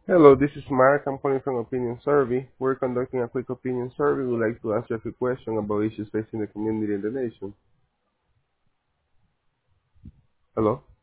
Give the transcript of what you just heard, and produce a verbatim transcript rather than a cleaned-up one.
Hello, this is Mark. I'm calling from Opinion Survey. We're conducting a quick opinion survey. We'd like to ask you a few questions about issues facing the community and the nation. Hello?